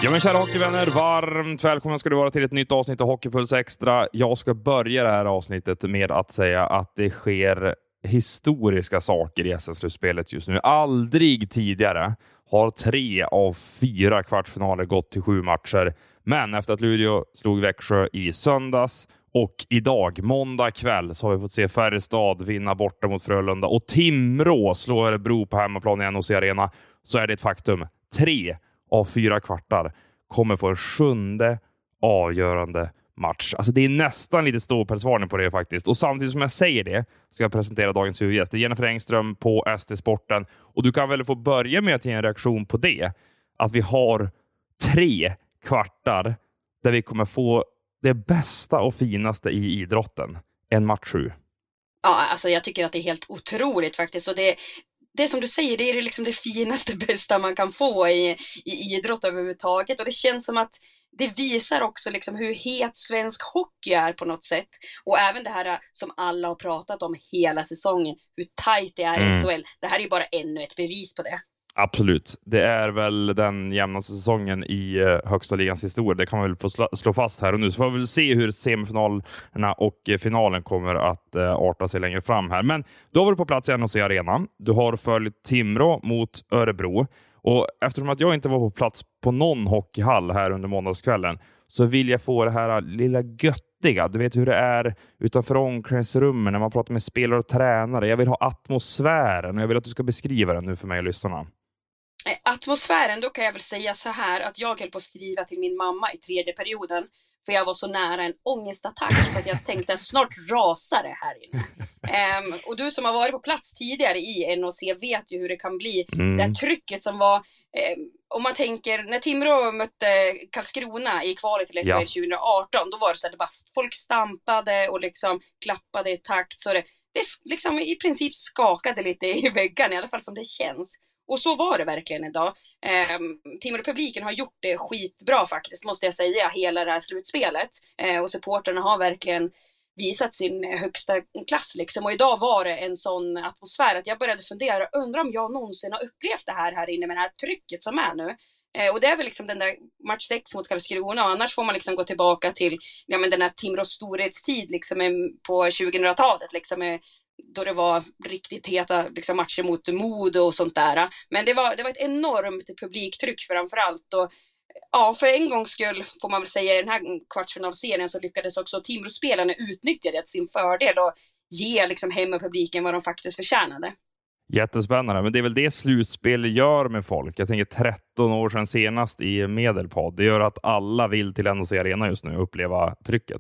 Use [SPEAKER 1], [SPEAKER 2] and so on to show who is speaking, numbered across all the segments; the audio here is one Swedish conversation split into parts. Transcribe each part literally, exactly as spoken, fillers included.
[SPEAKER 1] Ja men kära hockeyvänner, varmt välkomna ska du vara till ett nytt avsnitt av Hockeypuls Extra. Jag ska börja det här avsnittet med att säga att det sker historiska saker i S M-slutspelet just nu. Aldrig tidigare har tre av fyra kvartsfinaler gått till sju matcher. Men efter att Luleå slog Växjö i söndags och idag, måndag kväll, så har vi fått se Färjestad vinna borta mot Frölunda och Timrå slår Örebro på hemmaplan i N H C Arena. Så är det ett faktum. Tre av fyra kvartar kommer få en sjunde avgörande match. Alltså det är nästan lite ståpälsvarning på det faktiskt. Och samtidigt som jag säger det ska jag presentera dagens huvudgäst. Det är Jennifer Engström på S T-sporten. Och du kan väl få börja med att ge en reaktion på det. Att vi har tre kvartar där vi kommer få det bästa och finaste i idrotten. En match sju.
[SPEAKER 2] Ja, alltså jag tycker att det är helt otroligt faktiskt. Och det Det som du säger, det är liksom det finaste, bästa man kan få i, i idrott överhuvudtaget. Och det känns som att det visar också liksom hur het svensk hockey är på något sätt. Och även det här som alla har pratat om hela säsongen, hur tajt det är i S H L. Det här är ju bara ännu ett bevis på det.
[SPEAKER 1] Absolut. Det är väl den jämnaste säsongen i uh, högsta ligans historia. Det kan man väl få sl- slå fast här och nu. Så får vi väl se hur semifinalerna och uh, finalen kommer att uh, arta sig längre fram här. Men då var du på plats i N H C Arena. Du har följt Timrå mot Örebro. Och eftersom att jag inte var på plats på någon hockeyhall här under måndagskvällen så vill jag få det här lilla göttiga. Du vet hur det är utanför omklädningsrummen när man pratar med spelare och tränare. Jag vill ha atmosfären och jag vill att du ska beskriva den nu för mig och lyssnarna.
[SPEAKER 2] Atmosfären, då kan jag väl säga så här att jag höll på att skriva till min mamma i tredje perioden för jag var så nära en ångestattack för att jag tänkte att snart rasar det här inne. Um, och du som har varit på plats tidigare i N H C vet ju hur det kan bli. Mm. Det här trycket som var, um, om man tänker, när Timrå mötte Karlskrona i kvalet till S H L ja. tjugo arton, då var det så att det bara, folk stampade och liksom klappade i takt. Så det, det liksom i princip skakade lite i väggarna, i alla fall som det känns. Och så var det verkligen idag. Eh, Timrå-publiken har gjort det skitbra faktiskt, måste jag säga, hela det här slutspelet. Eh, och supporterna har verkligen visat sin högsta klass liksom. Och idag var det en sån atmosfär att jag började fundera, undrar om jag någonsin har upplevt det här här inne med det här trycket som är nu. Eh, och det är väl liksom den där match sex mot Karlskrona, och annars får man liksom gå tillbaka till ja, men den här Timrås storhetstid liksom, på tjugohundratalet liksom, med då det var riktigt heta liksom, matcher mot Modo och sånt där. Men det var, det var ett enormt publiktryck framförallt. Och ja, för en gångs skull får man väl säga i den här kvartsfinalserien så lyckades också Timrå-spelarna utnyttja det till sin fördel och ge liksom, hemmapubliken vad de faktiskt förtjänade.
[SPEAKER 1] Jättespännande, men det är väl det slutspel gör med folk. Jag tänker tretton år sedan senast i Medelpad. Det gör att alla vill till N H C Arena just nu och uppleva trycket.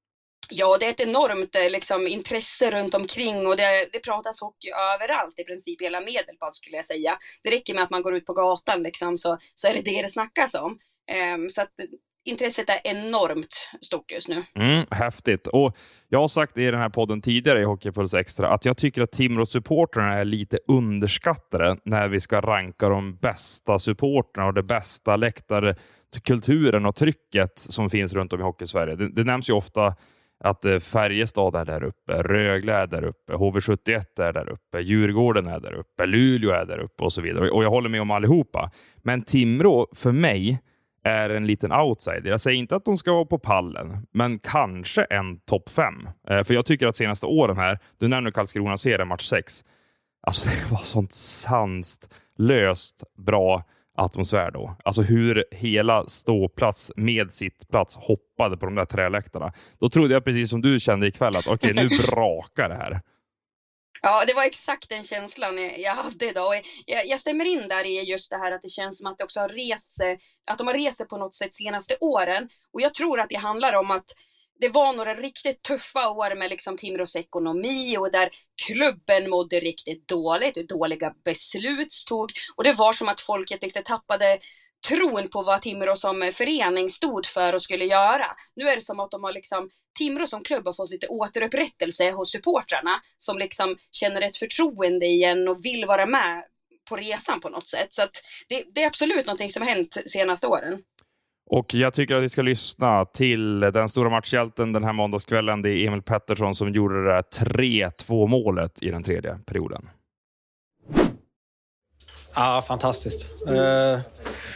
[SPEAKER 2] Ja, det är ett enormt liksom, intresse runt omkring och det, det pratas hockey överallt i princip hela Medelpad skulle jag säga. Det räcker med att man går ut på gatan liksom, så, så är det det det snackas om. Um, så att intresset är enormt stort just nu.
[SPEAKER 1] Mm, häftigt. Och jag har sagt i den här podden tidigare i Hockeypuls Extra att jag tycker att Timrå-supporterna är lite underskattade när vi ska ranka de bästa supporterna och det bästa läktarkulturen och trycket som finns runt om i Hockeysverige. Det, det nämns ju ofta att Färjestad är där uppe, Rögle är där uppe, H V sjuttioett är där uppe, Djurgården är där uppe, Luleå är där uppe och så vidare. Och jag håller med om allihopa. Men Timrå för mig är en liten outsider. Jag säger inte att de ska vara på pallen, men kanske en topp fem. För jag tycker att senaste åren här, du nämner Karlskrona serien match sex, alltså det var sånt sanslöst bra atmosfär då. Alltså hur hela ståplats med sitt plats hoppade på de där träläktarna. Då trodde jag precis som du kände ikväll att okej, okay, nu brakar det här.
[SPEAKER 2] Ja, det var exakt den känslan jag hade idag. Och jag, jag stämmer in där i just det här att det känns som att det också har rest sig, att de har rest sig på något sätt senaste åren. Och jag tror att det handlar om att det var några riktigt tuffa år med liksom Timrås ekonomi och där klubben mådde riktigt dåligt, dåliga beslut tog. Och det var som att folket riktigt tappade tron på vad Timrå som förening stod för och skulle göra. Nu är det som att de har liksom, Timrå som klubb har fått lite återupprättelse hos supportrarna som liksom känner ett förtroende igen och vill vara med på resan på något sätt. Så att det, det är absolut någonting som har hänt senaste åren.
[SPEAKER 1] Och jag tycker att vi ska lyssna till den stora matchhjälten den här måndagskvällen. Det är Emil Pettersson som gjorde det där tre två målet i den tredje perioden.
[SPEAKER 3] Ja, fantastiskt. Uh,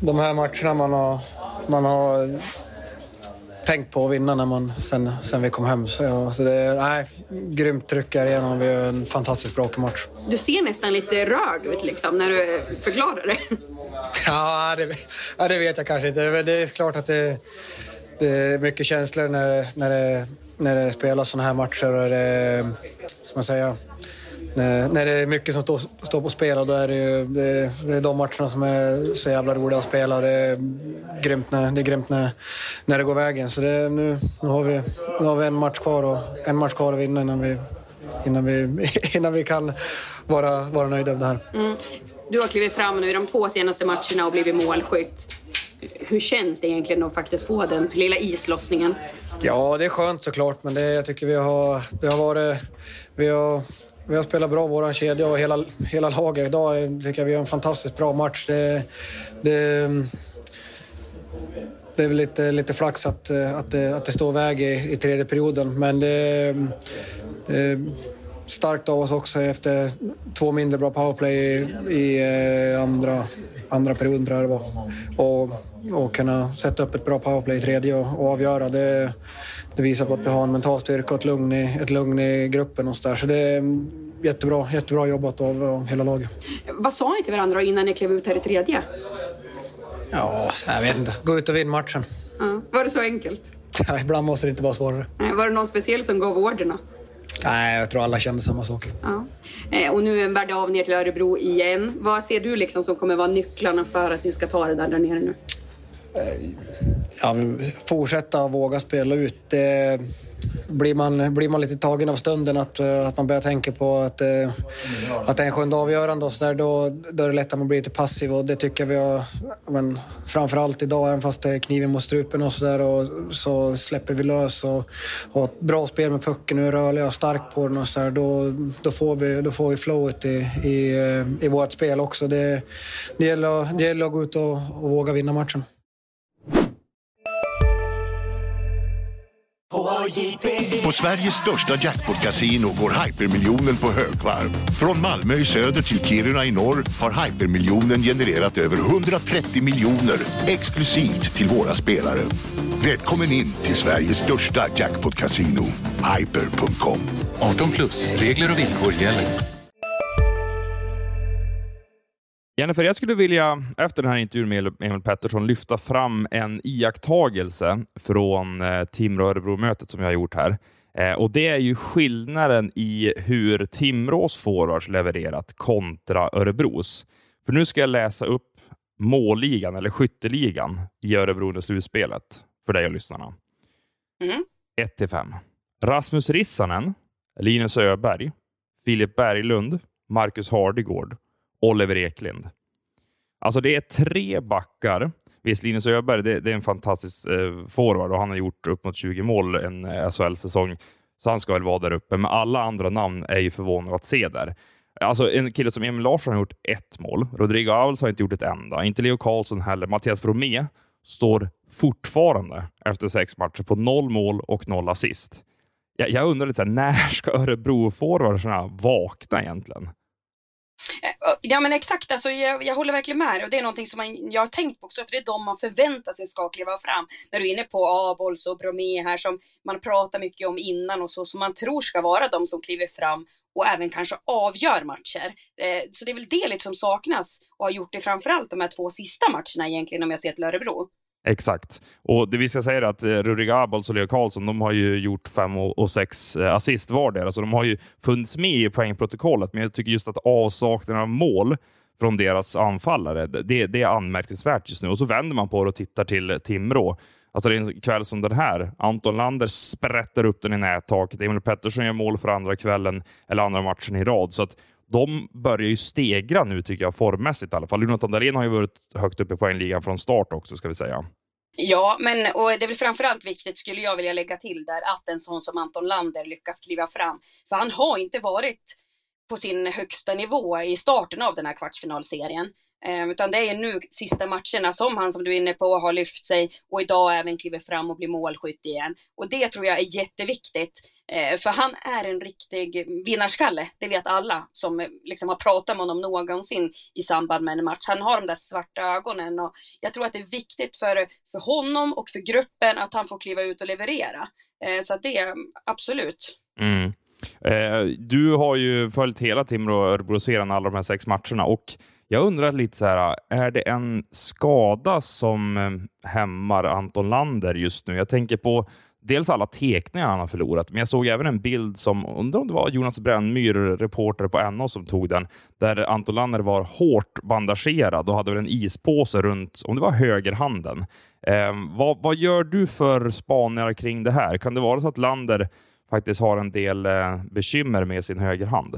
[SPEAKER 3] de här matcherna man har, man har tänkt på att vinna när man, sen, sen vi kom hem. Så, ja, så det är nej, grymt tryck här igenom. Vi har en fantastiskt bra match.
[SPEAKER 4] Du ser nästan lite rörd ut liksom, när du förklarar det.
[SPEAKER 3] Ja, det, ja, det vet jag kanske inte. Men det är klart att det, det är mycket känslor när, när, det, när det spelas såna här matcher. Och det, ska man säga, när, när det är mycket som står, står på spel, och då är det, ju, det, det är de matcherna som är så jävla roliga att spela. Det är grymt när det, är grymt när, när det går vägen. Så det, nu, nu, har vi, nu har vi en match kvar och en match kvar att vinna innan vi, innan vi, innan vi kan vara, vara nöjda av det här.
[SPEAKER 4] Mm. Du har klivit fram nu i de två senaste matcherna och blivit målskytt. Hur känns det egentligen att faktiskt få den lilla islossningen?
[SPEAKER 3] Ja, det är skönt såklart, men det, jag tycker vi har, det har varit... Vi har, vi har spelat bra vår kedja och hela, hela laget. Idag tycker jag vi har en fantastiskt bra match. Det, det, det är väl lite, lite flax att, att, det, att det står väg i, i tredje perioden, men det... det starkt av oss också efter två mindre bra powerplay i, i eh, andra, andra perioden, tror jag det var. Och, och kunna sätta upp ett bra powerplay i tredje och, och avgöra. Det, det visar på att vi har en mental styrka och ett lugn i, ett lugn i gruppen och så där. Så det är jättebra, jättebra jobbat av, av hela laget.
[SPEAKER 4] Vad sa ni till varandra innan ni klev ut här i tredje?
[SPEAKER 3] Ja, jag vet inte. Gå ut och vinna matchen.
[SPEAKER 4] Ja, var det så enkelt?
[SPEAKER 3] Ja, ibland måste det inte vara svårare.
[SPEAKER 4] Var det någon speciell som gav orderna?
[SPEAKER 3] Nej, jag tror alla kände samma sak.
[SPEAKER 4] Ja. Eh, och nu bär det av ner till Örebro igen. Vad ser du liksom som kommer vara nycklarna för att ni ska ta det där, där nere nu?
[SPEAKER 3] Ja, fortsätta våga spela ut. Det, blir, man, blir man lite tagen av stunden att, att man börjar tänka på att, att det är en sjunde avgörande och så där, då, då är det lätt att man blir lite passiv, och det tycker vi har, men framförallt idag, även fast det är kniven mot strupen och så där, och så släpper vi lös och har ett bra spel med pucken, nu är rörliga och stark på den och så där, då, då, får vi, då får vi flowet i, i, i vårt spel också. Det, det, gäller, det gäller att gå ut och, och våga vinna matchen.
[SPEAKER 5] På Sveriges största jackpot-casino går hypermiljonen på högvarv. Från Malmö i söder till Kiruna i norr har hypermiljonen genererat över hundratrettio miljoner exklusivt till våra spelare. Välkommen in till Sveriges största jackpot-casino, hyper punkt com.
[SPEAKER 6] arton plus, regler och villkor gäller.
[SPEAKER 1] Jennifer, jag skulle vilja efter den här intervjun med Emil Pettersson lyfta fram en iakttagelse från eh, Timrå-Örebro-mötet som jag har gjort här. Eh, och det är ju skillnaden i hur Timrås forwards levererat kontra Örebros. För nu ska jag läsa upp målligan eller skytteligan i Örebro under slutspelet för dig och lyssnarna.
[SPEAKER 2] Mm.
[SPEAKER 1] ett till fem. Rasmus Rissanen, Linus Öberg, Filip Berglund, Marcus Hardegård, Oliver Eklind. Alltså det är tre backar. Visst, Linus Öberg, det, det är en fantastisk eh, forward och han har gjort upp mot tjugo mål en eh, S H L-säsong. Så han ska väl vara där uppe. Men alla andra namn är ju förvånade att se där. Alltså en kille som Emil Larsson har gjort ett mål. Rodrigo Alves har inte gjort ett enda. Inte Leo Karlsson heller. Mattias Bromé står fortfarande efter sex matcher på noll mål och noll assist. Jag, jag undrar lite så här, när ska Örebro-forwardsarna vakna egentligen?
[SPEAKER 2] Ja, men exakt, alltså, jag, jag håller verkligen med, och det är någonting som man, jag har tänkt på också, för det är de man förväntar sig ska kliva fram. När du är inne på Abols och Bromé här som man pratar mycket om innan och så, som man tror ska vara de som kliver fram och även kanske avgör matcher. Eh, så det är väl det lite som saknas och har gjort det framförallt de här två sista matcherna egentligen, om jag ser till Örebro.
[SPEAKER 1] Exakt. Och det vi ska säga är att Rodrigo Abols och Leo Karlsson, de har ju gjort fem och sex assist var där. Alltså de har ju funnits med i poängprotokollet, men jag tycker just att avsaknaden av mål från deras anfallare, det, det är anmärkningsvärt just nu. Och så vänder man på det och tittar till Timrå. Alltså det är en kväll som den här. Anton Lander sprättar upp den i nättaket. Emil Pettersson gör mål för andra kvällen eller andra matchen i rad. Så att de börjar ju stegra nu, tycker jag, formmässigt i alla fall. Jonathan Dahlén har ju varit högt uppe på en ligan från start också, ska vi säga.
[SPEAKER 2] Ja, men och det är väl framförallt viktigt, skulle jag vilja lägga till där, att en sån som Anton Lander lyckas kliva fram. För han har inte varit på sin högsta nivå i starten av den här kvartsfinalserien. Eh, utan det är nu sista matcherna som han, som du är inne på, har lyft sig och idag även kliver fram och blir målskytt igen. Och det tror jag är jätteviktigt. Eh, för han är en riktig vinnarskalle. Det vet alla som eh, liksom har pratat med honom någonsin i samband med en match. Han har de där svarta ögonen och jag tror att det är viktigt för, för honom och för gruppen att han får kliva ut och leverera. Eh, så det är absolut.
[SPEAKER 1] Mm. Eh, du har ju följt hela Timrå och Örebro-serien, alla de här sex matcherna, och jag undrar lite så här, är det en skada som hämmar Anton Lander just nu? Jag tänker på dels alla teckningar han har förlorat, men jag såg även en bild som, undrar om det var Jonas Brännmyr, reporter på N O, som tog den, där Anton Lander var hårt bandagerad och hade väl en ispåse runt, om det var högerhanden. Eh, vad, vad gör du för spaningar kring det här? Kan det vara så att Lander faktiskt har en del eh, bekymmer med sin högerhand?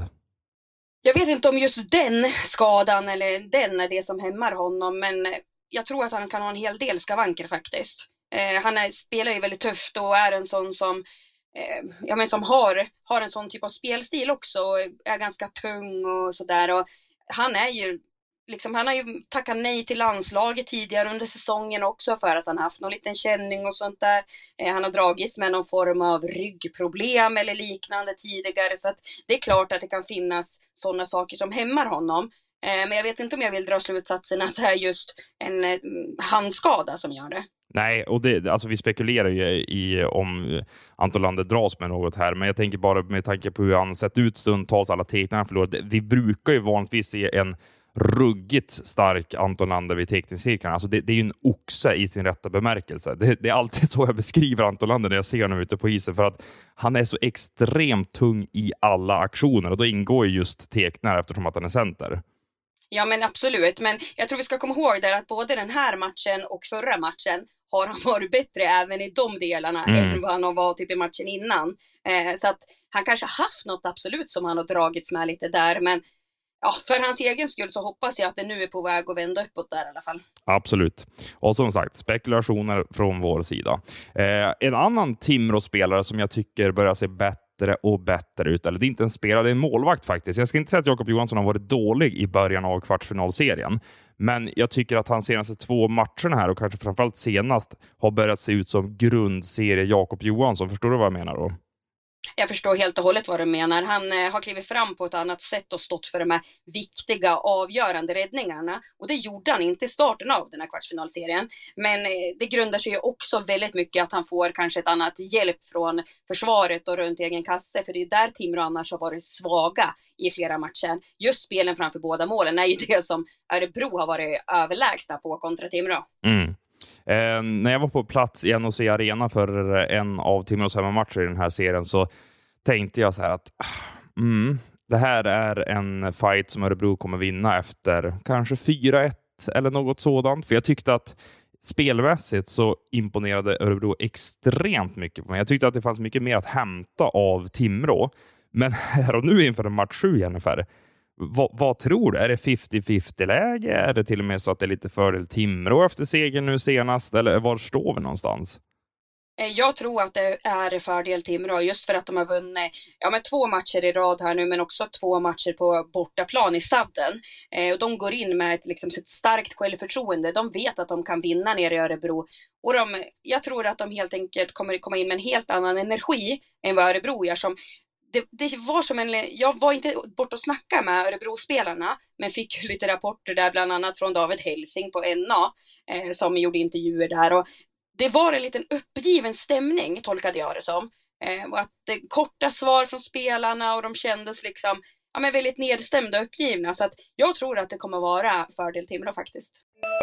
[SPEAKER 2] Jag vet inte om just den skadan eller den är det som hämmar honom, men jag tror att han kan ha en hel del skavanker faktiskt. Eh, han är, spelar ju väldigt tufft och är en sån som, eh, ja, men som har, har en sån typ av spelstil också och är ganska tung och sådär. Och han är ju liksom, han har ju tackat nej till landslaget tidigare under säsongen också för att han haft någon liten känning och sånt där. Eh, han har dragits med någon form av ryggproblem eller liknande tidigare, så att det är klart att det kan finnas sådana saker som hämmar honom. Eh, men jag vet inte om jag vill dra slutsatsen att det är just en eh, handskada som gör det. Nej,
[SPEAKER 1] och det, alltså vi spekulerar ju i om Anton Lander dras med något här, men jag tänker bara med tanke på hur han sett ut stundtals, alla teckningar han förlorat. Vi brukar ju vanligtvis se en ruggigt stark Anton Lander vid teckningscirkeln. Alltså det, det är ju en oxe i sin rätta bemärkelse. Det, det är alltid så jag beskriver Anton Lander när jag ser honom ute på isen, för att han är så extremt tung i alla aktioner, och då ingår ju just tecknar eftersom att han är center.
[SPEAKER 2] Ja, men absolut. Men jag tror vi ska komma ihåg där att både den här matchen och förra matchen har han varit bättre även i de delarna mm. än vad han var typ i matchen innan. Eh, så att han kanske haft något absolut som han har dragits med lite där, men ja, för hans egen skull så hoppas jag att det nu är på väg att vända uppåt där i alla fall.
[SPEAKER 1] Absolut. Och som sagt, spekulationer från vår sida. Eh, en annan Timrå-spelare som jag tycker börjar se bättre och bättre ut, eller det är inte en spelare, det är en målvakt faktiskt. Jag ska inte säga att Jakob Johansson har varit dålig i början av kvartsfinalserien, men jag tycker att hans senaste två matcherna här, och kanske framförallt senast, har börjat se ut som grundserie Jakob Johansson. Förstår du vad jag menar då?
[SPEAKER 2] Jag förstår helt och hållet vad du menar. Han eh, har klivit fram på ett annat sätt och stått för de här viktiga, avgörande räddningarna. Och det gjorde han inte i starten av den här kvartsfinalserien. Men eh, det grundar sig ju också väldigt mycket att han får kanske ett annat hjälp från försvaret och runt egen kasse. För det är där Timrå annars har varit svaga i flera matcher. Just spelen framför båda målen är ju det som Örebro har varit överlägsna på kontra Timrå.
[SPEAKER 1] Mm. Eh, när jag var på plats i N O C Arena för en av Timrås hemmamatcher i den här serien, så tänkte jag så här att mm, det här är en fight som Örebro kommer vinna efter kanske fyra ett eller något sådant. För jag tyckte att spelmässigt så imponerade Örebro extremt mycket på mig. Jag tyckte att det fanns mycket mer att hämta av Timrå. Men här och nu inför en match sju ungefär, Vad, vad tror du? Är det femtio femtio läge? Är det till och med så att det är lite fördel Timrå efter segern nu senast? Eller var står vi någonstans?
[SPEAKER 2] Jag tror att det är fördel Timrå just för att de har vunnit ja, med två matcher i rad här nu, men också två matcher på bortaplan i Sadden. Eh, och de går in med ett, liksom, ett starkt självförtroende. De vet att de kan vinna nere i Örebro. Och de, jag tror att de helt enkelt kommer komma in med en helt annan energi än vad Örebro gör. Som Det, det var som en, jag var inte bort och snacka med Örebro-spelarna, men fick lite rapporter där bland annat från David Helsing på N A eh, som gjorde intervjuer där, och det var en liten uppgiven stämning, tolkade jag det som. Eh, och att det, korta svar från spelarna, och de kändes liksom ja, men väldigt nedstämda och uppgivna, så att jag tror att det kommer vara fördel Timrå faktiskt.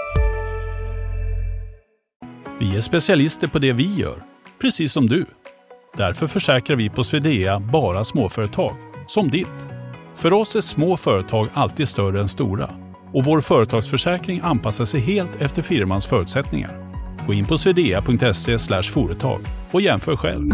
[SPEAKER 7] Vi är specialister på det vi gör, precis som du. Därför försäkrar vi på Swedea bara småföretag, som ditt. För oss är små företag alltid större än stora. Och vår företagsförsäkring anpassar sig helt efter firmans förutsättningar. Gå in på swedea punkt se slash företag och jämför själv.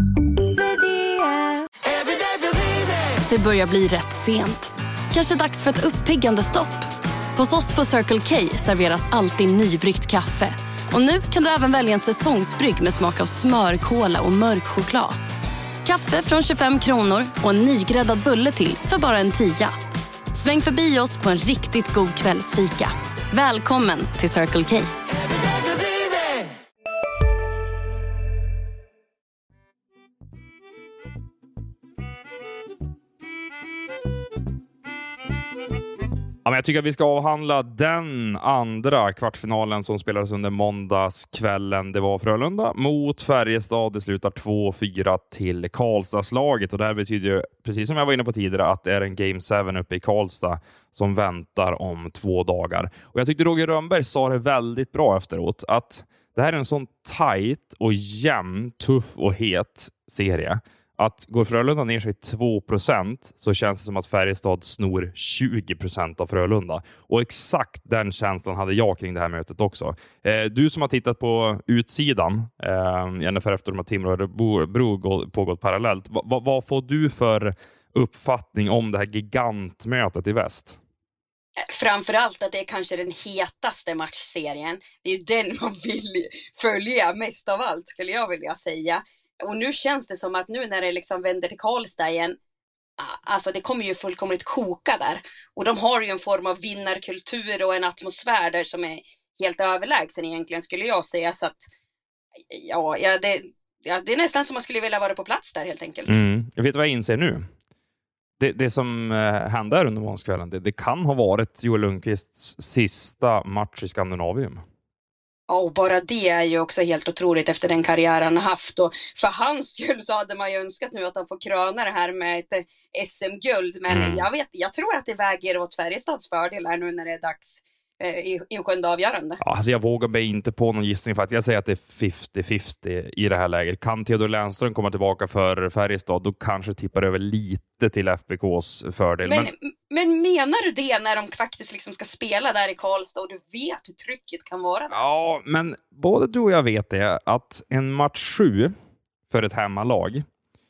[SPEAKER 8] Det börjar bli rätt sent. Kanske dags för ett uppiggande stopp. Hos oss på Circle K serveras alltid nybryggt kaffe. Och nu kan du även välja en säsongsbrygg med smak av smör, kola och mörk choklad. Kaffe från tjugofem kronor och en nygräddad bulle till för bara en tia. Sväng förbi oss på en riktigt god kvällsfika. Välkommen till Circle K.
[SPEAKER 1] Ja, men jag tycker att vi ska avhandla den andra kvartsfinalen som spelades under måndagskvällen. Det var Frölunda mot Färjestad. Det slutar två fyra till Karlstadslaget. Och det här betyder ju, precis som jag var inne på tidigare, att det är en Game seven uppe i Karlstad som väntar om två dagar. Och jag tyckte Roger Rönnberg sa det väldigt bra efteråt, att det här är en sån tight och jämn, tuff och het serie. Att går Frölunda ner sig två procent så känns det som att Färjestad snor tjugo procent av Frölunda. Och exakt den känslan hade jag kring det här mötet också. Eh, du som har tittat på utsidan, eh, gärna för efter de här Timrå och Örebro pågått parallellt. Va, va, vad får du för uppfattning om det här gigantmötet i väst?
[SPEAKER 2] Framförallt att det är kanske den hetaste matchserien. Det är ju den man vill följa mest av allt, skulle jag vilja säga. Och nu känns det som att nu när det liksom vänder till Karlstad igen, alltså det kommer ju fullkomligt koka där. Och de har ju en form av vinnarkultur och en atmosfär där som är helt överlägsen egentligen, skulle jag säga. Så att, ja, ja, det, ja, det är nästan som man skulle vilja vara på plats där helt enkelt.
[SPEAKER 1] Mm. Jag vet vad jag inser nu. Det, det som hände under måndagskvällen, det, det kan ha varit Joel Lundqvists sista match i Skandinavium.
[SPEAKER 2] Och bara det är ju också helt otroligt efter den karriär han har haft. Och för hans skull så hade man ju önskat nu att han får kröna det här med ett S M-guld. Men mm. jag vet, jag tror att det väger åt Färjestads fördel här nu när det är dags eh, i, i sjunde avgörande. Ja,
[SPEAKER 1] alltså jag vågar mig inte på någon gissning för att jag säger att det är femtio femtio i det här läget. Kan Theodor Lennström komma tillbaka för Färjestad, då kanske tippar över lite till F B K:s fördel.
[SPEAKER 2] Men,
[SPEAKER 1] men...
[SPEAKER 2] men menar du det när de faktiskt liksom ska spela där i Karlstad och du vet hur trycket kan vara där?
[SPEAKER 1] Ja, men både du och jag vet det, att en match sju för ett hemmalag,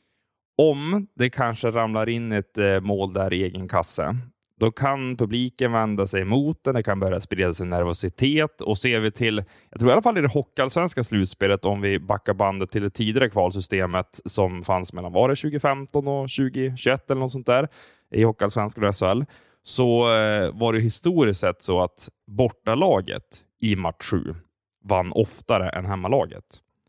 [SPEAKER 1] om det kanske ramlar in ett eh, mål där i egen kasse, då kan publiken vända sig emot den, det kan börja sprida sig nervositet, och ser vi till, jag tror i alla fall i det hockeyallsvenska slutspelet, om vi backar bandet till det tidigare kvalsystemet som fanns mellan var det tjugo femton och tjugo tjugoett eller något sånt där i hockeyallsvenskan och S H L, så eh, var det historiskt sett så att bortalaget i match sju vann oftare än hemmalaget.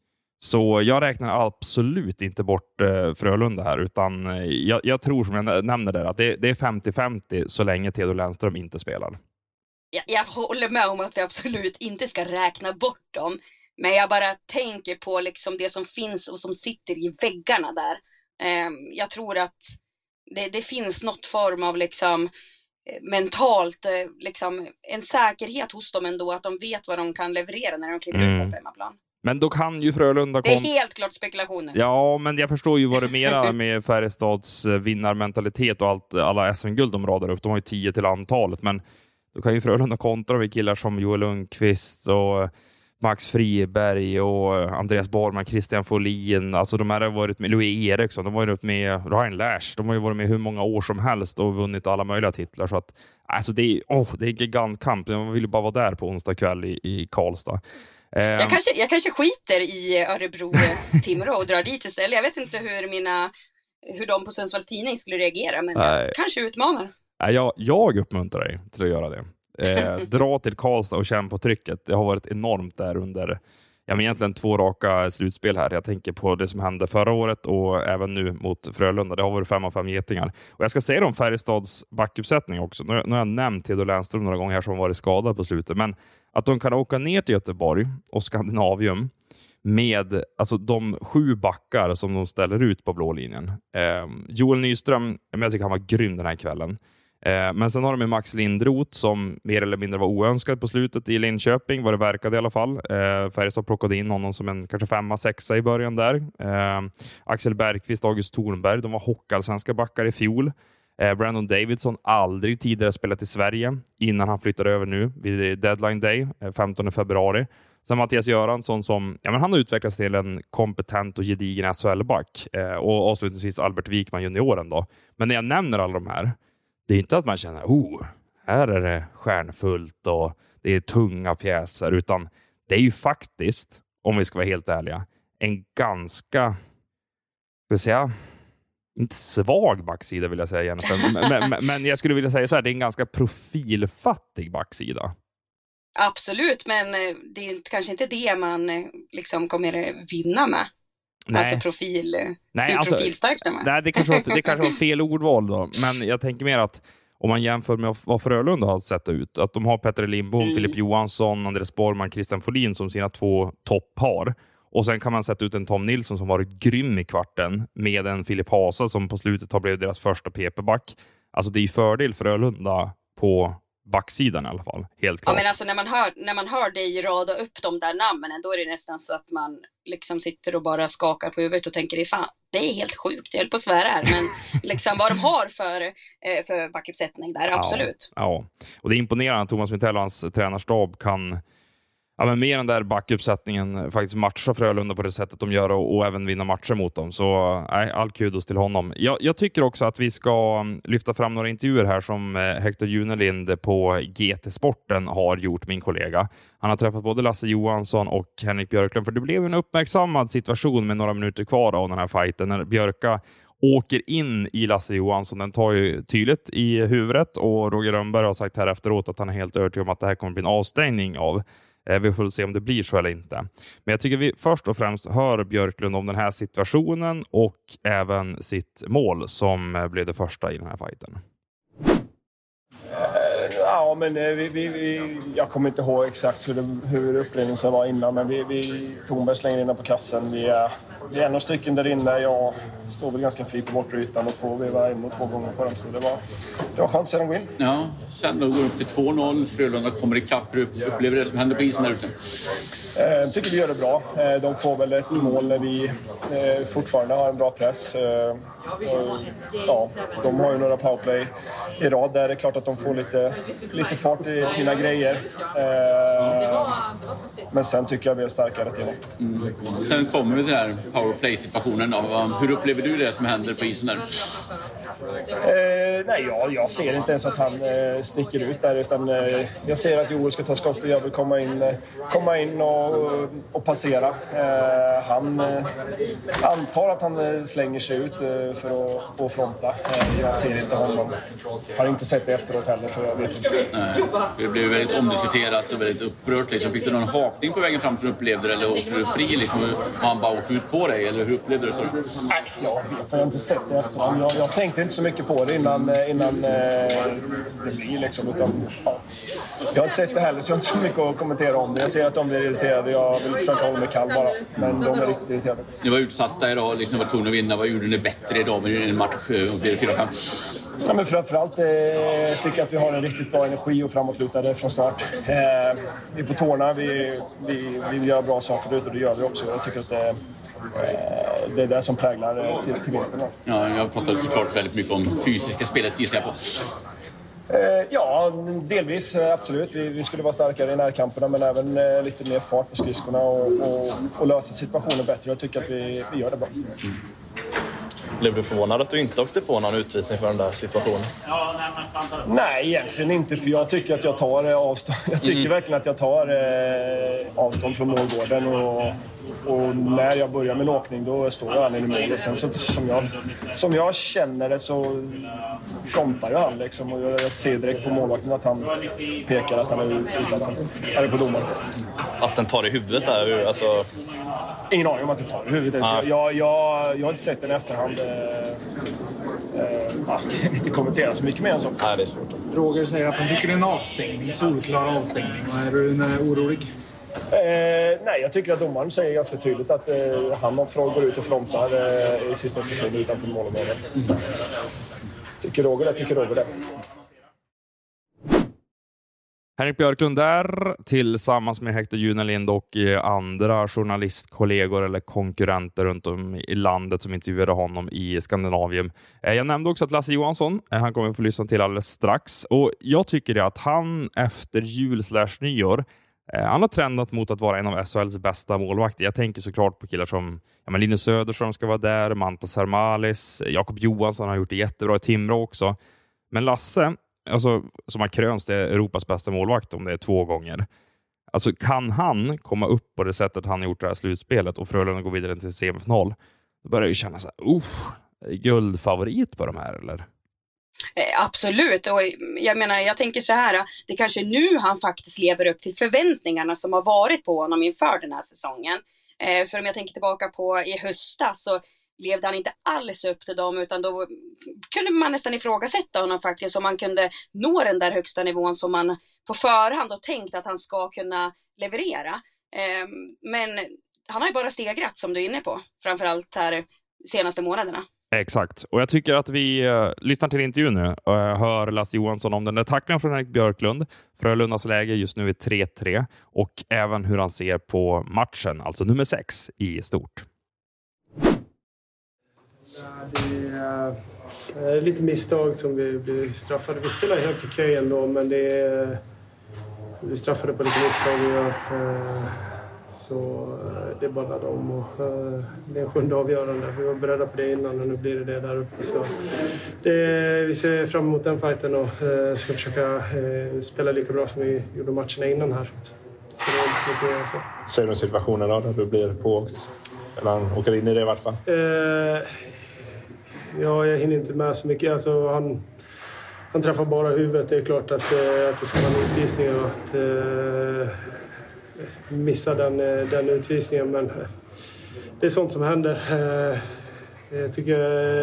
[SPEAKER 1] Så jag räknar absolut inte bort eh, Frölunda här, utan eh, jag, jag tror som jag nämnde där att det, det är femtio femtio så länge Theodor Lennström inte spelar.
[SPEAKER 2] Jag, jag håller med om att vi absolut inte ska räkna bort dem, men jag bara tänker på liksom det som finns och som sitter i väggarna där. Eh, jag tror att det, det finns något form av liksom mentalt eh, liksom en säkerhet hos dem ändå, att de vet vad de kan leverera när de kliver mm. ut på hemmaplan.
[SPEAKER 1] Men då kan ju Frölunda...
[SPEAKER 2] Kom... Det är helt klart spekulationer.
[SPEAKER 1] Ja, men jag förstår ju vad det menar med Färjestads vinnarmentalitet och allt, alla S M-guld de radar upp. De har ju tio till antalet, men då kan ju Frölunda kontra med killar som Joel Lundqvist och Max Friberg och Andreas Borgman, Christian Folin. Alltså de här har varit med, Louis Eriksson, de har varit med Ryan Lash. De har ju varit med hur många år som helst och vunnit alla möjliga titlar. Så att, alltså det är, oh, det är en gigantkamp. Man vill ju bara vara där på onsdag kväll i, i Karlstad.
[SPEAKER 2] Jag kanske, jag kanske skiter i Örebro Timrå och drar dit istället. Jag vet inte hur mina hur de på Sundsvalls Tidning skulle reagera, men jag kanske utmanar.
[SPEAKER 1] Jag, jag uppmuntrar dig till att göra det. Eh, dra till Karlstad och känna på trycket. Det har varit enormt där under ja, men egentligen två raka slutspel här. Jag tänker på det som hände förra året och även nu mot Frölunda. Det har varit fem av fem getingar. Och jag ska säga om Färjestads backuppsättning också. Nu, nu har jag nämnt Theodor Lennström några gånger här som varit skadad på slutet. Men att de kan åka ner till Göteborg och Skandinavium med alltså, de sju backar som de ställer ut på blå linjen. Eh, Joel Nyström, jag tycker han var grym den här kvällen. Eh, men sen har de med Max Lindroth som mer eller mindre var oönskad på slutet i Linköping, vad det verkade i alla fall. Eh, Färjestad plockade in honom som en kanske femma, sexa i början där. Eh, Axel Bergqvist, August Thornberg, de var hockeyallsvenska backar i fjol. Eh, Brandon Davidson, aldrig tidigare spelat i Sverige innan han flyttade över nu vid deadline day, eh, femtonde februari. Sen Mattias Göransson som, ja men han har utvecklats till en kompetent och gedigen S H L-back. Eh, och avslutningsvis Albert Wikman junioren då. Men när jag nämner alla de här, det är inte att man känner, oh, här är det stjärnfullt och det är tunga pjäser, utan det är ju faktiskt, om vi ska vara helt ärliga, en ganska, ska jag säga, inte svag backsida vill jag säga, men, men, men jag skulle vilja säga så här, det är en ganska profilfattig backsida.
[SPEAKER 2] Absolut, men det är kanske inte det man liksom kommer vinna med. Nej. Alltså profil, nej, alltså, profilstarkt med.
[SPEAKER 1] Nej, det kanske, var, det kanske var fel ordval då. Men jag tänker mer att om man jämför med vad Frölunda har sett ut. Att de har Petter Lindbom, mm. Filip Johansson, Andreas Borgman, Christian Folin som sina två topppar. Och sen kan man sätta ut en Tom Nilsson som varit grym i kvarten. Med en Filip Hasa som på slutet har blivit deras första P P-back. Alltså det är ju fördel för Frölunda på backsidan i alla fall, helt klart.
[SPEAKER 2] Ja, men alltså när man hör, när man hör dig rada upp de där namnen, då är det nästan så att man liksom sitter och bara skakar på huvudet och tänker, fan, det är helt sjukt, jag höll på att svära här, men liksom vad de har för, eh, för backuppsättning där, absolut.
[SPEAKER 1] Ja, ja, och det är imponerande att Thomas Mitell och hans tränarstab kan ja, men med den där backuppsättningen faktiskt matcha Frölunda på det sättet de gör och, och även vinna matcher mot dem. Så nej, all kudos till honom. Jag, jag tycker också att vi ska lyfta fram några intervjuer här som Hector Junelind på G T-sporten har gjort, min kollega. Han har träffat både Lasse Johansson och Henrik Björklund, för det blev en uppmärksammad situation med några minuter kvar av den här fighten när Björka åker in i Lasse Johansson. Den tar ju tydligt i huvudet och Roger Rönnberg har sagt här efteråt att han är helt övertygad om att det här kommer bli en avstängning av. Vi får se om det blir så eller inte. Men jag tycker vi först och främst hör Björklund om den här situationen och även sitt mål som blev det första i den här fighten.
[SPEAKER 9] Ja, men vi, vi, vi, jag kommer inte ihåg exakt hur, det, hur upplevningen var innan, men vi, vi Tornberg slänger in på kassen. Vi är, vi är en stycken där inne. Jag står väl ganska fri på bortre ytan och får veva in två gånger på den. Så det var, det var skönt sedan gå in.
[SPEAKER 10] Ja, sen då går upp till två noll. Frölunda kommer i kapp. Upplever det som händer på isen där ute?
[SPEAKER 9] Jag tycker vi gör det bra. De får väl ett mål när vi fortfarande har en bra press. Ja, de har ju några powerplay i rad där det är klart att de får lite, lite fart i sina grejer. Men sen tycker jag vi är starkare till det.
[SPEAKER 10] Mm. Sen kommer vi till den här powerplay-situationen. Hur upplever du det som händer på isen där?
[SPEAKER 9] Eh, nej, jag, jag ser inte ens att han eh, sticker ut där, utan eh, jag ser att Joel ska ta skott och jag vill komma in, eh, komma in och, och passera. Eh, han eh, antar att han eh, slänger sig ut eh, för att, att fronta. Eh, jag ser inte honom. Har inte sett det efteråt heller, så jag vet inte.
[SPEAKER 10] Nej, det blev väldigt omdiskuterat och väldigt upprört. Liksom. Fick du någon hakning på vägen fram som du upplevde det, eller åkte du fri liksom, och han bara åkte ut på dig, eller hur upplevde du det?
[SPEAKER 9] Nej, jag vet, jag har inte sett det efteråt. Jag, jag tänkte inte så mycket på det innan, innan eh, det blir liksom, utan ja. Jag har inte sett det heller, så jag har inte så mycket att kommentera om det. Jag ser att de blir irriterade, jag vill försöka hålla mig kall bara, men de är riktigt irriterade.
[SPEAKER 10] Ni var utsatta idag, liksom var tvungna att vinna. Vad gjorde ni bättre idag med en match? Blir det fyra fem?
[SPEAKER 9] Ja, men framförallt eh, tycker jag att vi har en riktigt bra energi och framåtlutade från start. Eh, vi är på tårna, vi, vi, vi vill göra bra saker ute och det gör vi också. Jag tycker att det, eh, det är det som präglar till, till vinsten.
[SPEAKER 10] Ja, jag har pratat såklart väldigt mycket om fysiska spelet, gissar jag på.
[SPEAKER 9] Eh, ja, delvis absolut. Vi, vi skulle vara starkare i närkamperna, men även eh, lite mer fart på skridskorna och, och, och lösa situationen bättre. Jag tycker att vi, vi gör det bra. Mm.
[SPEAKER 11] Blev du förvånad att du inte åkte på någon utvisning för den där situationen?
[SPEAKER 9] Nej, egentligen inte, för jag tycker att jag tar avstånd. Jag tycker mm. verkligen att jag tar eh, avstånd från målgården och, och när jag börjar med en åkning då står jag han i mål och sen så, som, jag, som jag känner det så frontar jag han liksom, och jag, jag ser direkt på målvakten att han pekar att han är utanför. Han är på domaren.
[SPEAKER 11] Att den tar i huvudet där, alltså...
[SPEAKER 9] Ingen aning om att det tar i huvudet. Ah. Jag, jag, jag har inte sett den i efterhand. Eh, eh, jag kan inte kommentera så mycket mer än så.
[SPEAKER 11] Nej, det är svårt.
[SPEAKER 12] Roger säger att han tycker det är en avstängning, solklar avstängning. Och är du orolig?
[SPEAKER 9] Eh, nej, jag tycker att domaren säger ganska tydligt att eh, han går ut och frontar eh, i sista sekunden utanför målområdet. Mm. Tycker Roger det, tycker Roger det.
[SPEAKER 1] Henrik Björklund där tillsammans med Hector Junelind och andra journalistkollegor eller konkurrenter runt om i landet som intervjuade honom i Skandinavien. Jag nämnde också att Lasse Johansson, han kommer att få lyssna till alldeles strax. Och jag tycker det att han efter jul slash nyår, han har trendat mot att vara en av S H L:s bästa målvakter. Jag tänker såklart på killar som ja, men Linus Söderström ska vara där, Mantas Hermalis, Jakob Johansson har gjort det jättebra i Timrå också. Men Lasse, alltså, som har krönts det Europas bästa målvakt om det är två gånger. Alltså kan han komma upp på det sättet han har gjort det här slutspelet och Frölunda går vidare till semifinal, då börjar jag ju känna så här, oh, är det guldfavorit på de här eller?
[SPEAKER 2] Eh, absolut, och jag menar, jag tänker så här, det kanske nu han faktiskt lever upp till förväntningarna som har varit på honom inför den här säsongen. Eh, för om jag tänker tillbaka på i höstas så levde han inte alls upp till dem, utan då kunde man nästan ifrågasätta honom faktiskt, om man kunde nå den där högsta nivån som man på förhand har tänkt att han ska kunna leverera. Eh, men han har ju bara stegrat, som du är inne på, framförallt här senaste månaderna.
[SPEAKER 1] Exakt, och jag tycker att vi uh, lyssnar till intervjun nu och uh, hör Lasse Johansson om den där tacklingen från Erik Björklund. Frölundas läge just nu är tre tre och även hur han ser på matchen, alltså nummer sex i stort.
[SPEAKER 9] Ja, det är uh, lite misstag som vi blir straffade. Vi spelar helt okej ändå, men det är, vi straffade på lite misstag vi gör. Uh, Så det är bara dem och uh, det är en sjunde avgörande. Vi var beredda på det innan och nu blir det det där uppe. Så det, vi ser fram emot den fighten och uh, ska försöka uh, spela lika bra som vi gjorde matcherna innan här. Så det är inte så mycket mer alltså.
[SPEAKER 11] Ser du situationen då, där du blir pååkt? Eller han åker in i det i vart fall?
[SPEAKER 9] Uh, ja, jag hinner inte med så mycket. Alltså, han, han träffar bara huvudet. Det är klart att, uh, att det ska vara en utvisning och att... Uh, missa den, den utvisningen, men det är sånt som händer. Jag tycker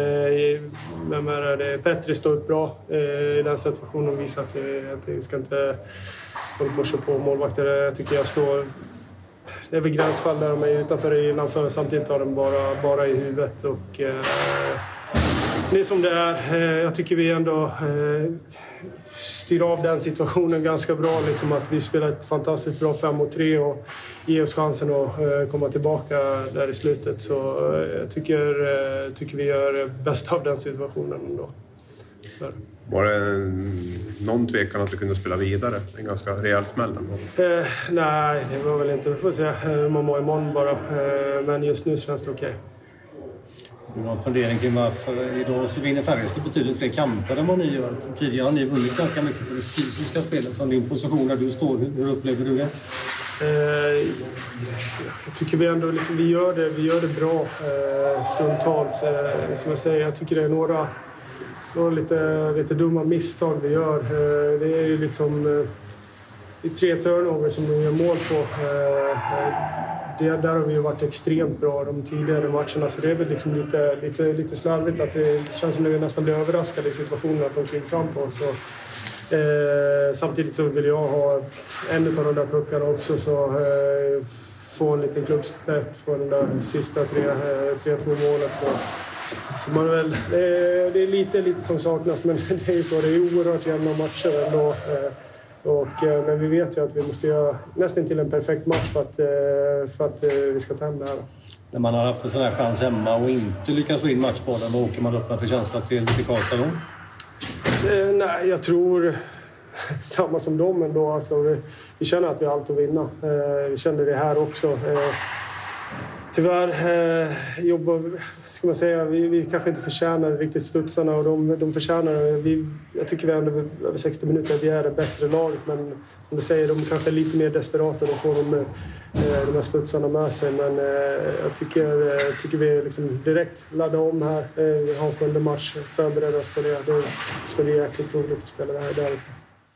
[SPEAKER 9] det är Petri står upp bra i den situationen och visar att vi ska inte hålla på och köra på målvakter. Jag tycker jag står, det är väl gränsfall där de är utanför och innanför, samtidigt har de bara, bara i huvudet och det är som det är. Jag tycker vi ändå styr av den situationen ganska bra. Liksom att vi spelar ett fantastiskt bra fem mot tre och ger oss chansen att komma tillbaka där i slutet. Så jag tycker, tycker vi gör bäst av den situationen ändå. Så.
[SPEAKER 13] Var det någon tvekan att du kunde spela vidare? En ganska rejäl smäll?
[SPEAKER 9] Eh, nej, det var väl inte. Vi får se. Man må imorgon bara. Eh, men just nu känns det okej. Okay.
[SPEAKER 14] Du har en fundering kring varför idag så vinner Färjestad betydligt fler kamper än vad ni gör. Tidigare har ni vunnit ganska mycket för det fysiska spelet från din position där du står. Hur upplever du det?
[SPEAKER 9] Eh, jag tycker vi ändå liksom, vi gör det, vi gör det bra eh, stundtals. Eh, som jag säger, jag tycker det är några, några lite, lite dumma misstag vi gör. Eh, det är ju liksom eh, det är tre turnover som vi gör mål på. Eh, Det, där har vi ju varit extremt bra de tidigare matcherna, så det är väl liksom lite, lite, lite slarvigt att det känns som att vi nästan blir överraskade i situationen att de kliver fram på oss. Eh, samtidigt så vill jag ha en av de där puckarna också, så eh, få en liten klubbspett på den där sista tre två målet. Så, så man väl, det, är, det är lite, lite som saknas, men det är ju så, det är oerhört jämna matcher ändå. Eh, Och, men vi vet ju att vi måste göra nästan till en perfekt match för att, för att vi ska ta hem det här.
[SPEAKER 14] När man har haft en sån här chans hemma och inte lyckas få in matchbollen, vad åker man upp med för känsla till, till Karlstad då?
[SPEAKER 9] Eh, nej, jag tror samma som dem ändå. Alltså, vi, vi känner att vi har allt att vinna. Eh, vi känner det här också. Eh, Tyvärr eh, jobbar, ska man säga, vi, vi kanske inte förtjänar riktigt studsarna och de, de förtjänar, vi, jag tycker vi ändå över sextio minuter vi är det bättre laget, men som du säger, de kanske är lite mer desperata och får de, eh, de här studsarna med sig, men eh, jag tycker, eh, tycker vi liksom direkt laddar om här, eh, vi har en sjunde match, förbereda oss på det, det ska bli jäkligt roligt att spela det här där uppe.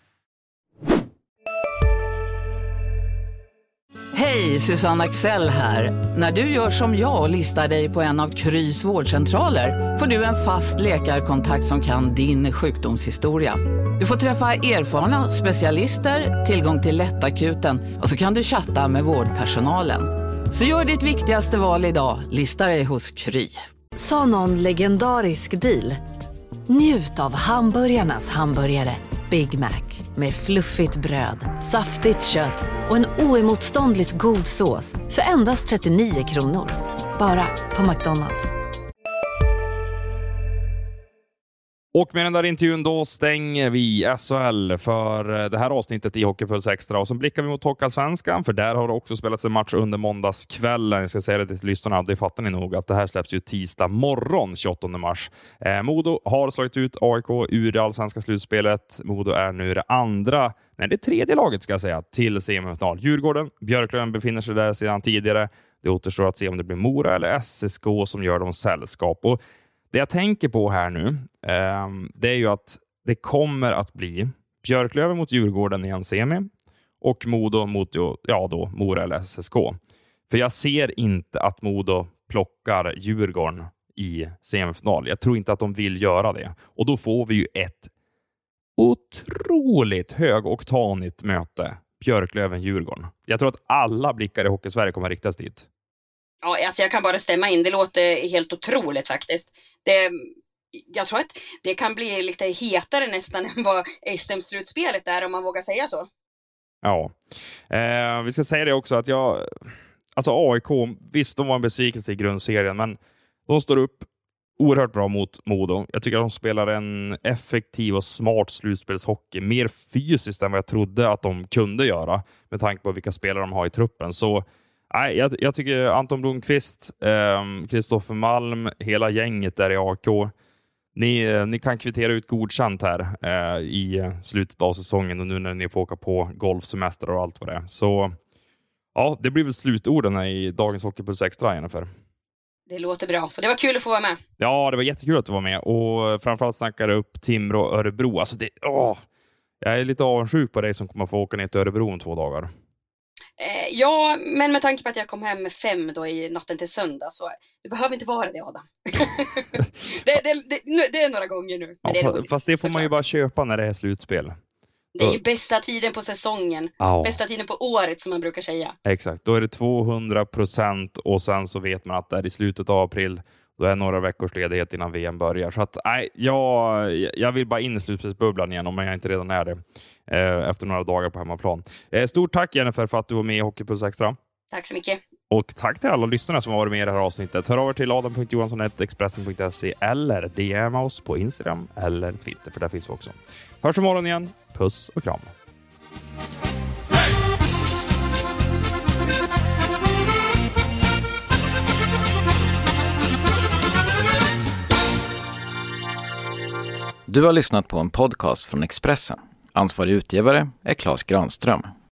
[SPEAKER 15] Hej, Susanne Axel här. När du gör som jag och listar dig på en av Krys vårdcentraler får du en fast läkarkontakt som kan din sjukdomshistoria. Du får träffa erfarna specialister, tillgång till lättakuten och så kan du chatta med vårdpersonalen. Så gör ditt viktigaste val idag, lista dig hos Kry.
[SPEAKER 16] Sa någon legendarisk deal? Njut av hamburgarnas hamburgare Big Mac med fluffigt bröd, saftigt kött och en oemotståndligt god sås för endast trettionio kronor. Bara på McDonald's.
[SPEAKER 1] Och med den där intervjun då stänger vi S H L för det här avsnittet i Hockeypuls Extra. Och så blickar vi mot Hockeyallsvenskan, för där har det också spelats en match under måndagskvällen. Jag ska säga det till lyssnarna, det fattar ni nog, att det här släpps ju tisdag morgon tjugoåttonde mars. Eh, Modo har slagit ut A I K ur det allsvenska slutspelet. Modo är nu det andra, nej det tredje laget ska jag säga, till semifinal. Djurgården, Björklöven befinner sig där sedan tidigare. Det återstår att se om det blir Mora eller S S K som gör dem sällskap. Och Det jag tänker på här nu, eh, det är ju att det kommer att bli Björklöven mot Djurgården i en semi och Modo mot ja då, Mora eller S S K. För jag ser inte att Modo plockar Djurgården i semifinal. Jag tror inte att de vill göra det. Och då får vi ju ett otroligt högoktanigt möte. Björklöven-Djurgården. Jag tror att alla blickar i Hockeysverige kommer riktas dit.
[SPEAKER 2] Ja, alltså jag kan bara stämma in. Det låter helt otroligt faktiskt. Det, jag tror att det kan bli lite hetare nästan än vad S M-slutspelet är, om man vågar säga så.
[SPEAKER 1] Ja. Eh, vi ska säga det också att jag... Alltså A I K, visst de var en besvikelse i grundserien, men de står upp oerhört bra mot Modo. Jag tycker att de spelar en effektiv och smart slutspelshockey. Mer fysiskt än vad jag trodde att de kunde göra med tanke på vilka spelare de har i truppen. Så nej, jag, jag tycker Anton Blomqvist, Kristoffer eh, Malm, hela gänget där i A I K. Ni, ni kan kvittera ut godkänt här eh, i slutet av säsongen och nu när ni får åka på golfsemester och allt vad det är. Så ja, det blir väl slutorden i dagens Hockeypuls Extra, Jennifer.
[SPEAKER 2] Det låter bra. Och det var kul att få vara med.
[SPEAKER 1] Ja, det var jättekul att du var med. Och framförallt snackade upp Timrå och Örebro. Alltså det, åh, jag är lite avundsjuk på dig som kommer få åka ner till Örebro om två dagar.
[SPEAKER 2] Eh, ja, men med tanke på att jag kom hem med fem då i natten till söndag, så det behöver inte vara det, Adam. det, det, det, det är några gånger nu.
[SPEAKER 1] Ja,
[SPEAKER 2] det är
[SPEAKER 1] fast,
[SPEAKER 2] roligt,
[SPEAKER 1] fast det får man ju bara köpa när det är slutspel.
[SPEAKER 2] Det är ju bästa tiden på säsongen. Ja. Bästa tiden på året som man brukar säga.
[SPEAKER 1] Exakt, då är det tvåhundra procent och sen så vet man att det är i slutet av april. Då är några veckors ledighet innan V M börjar. Så att, nej, jag, jag vill bara in i slutspelsbubblan igen om jag inte redan är det. Eh, efter några dagar på hemmaplan. Eh, stort tack Jennifer för att du var med i Hockeypuls Extra.
[SPEAKER 2] Tack så mycket. Och
[SPEAKER 1] tack till alla lyssnare som har varit med i det här avsnittet. Hör över till adam punkt johansson snabel-a expressen punkt se eller D M oss på Instagram eller Twitter, för där finns vi också. Hörs imorgon igen. Puss och kram.
[SPEAKER 17] Du har lyssnat på en podcast från Expressen. Ansvarig utgivare är Claes Granström.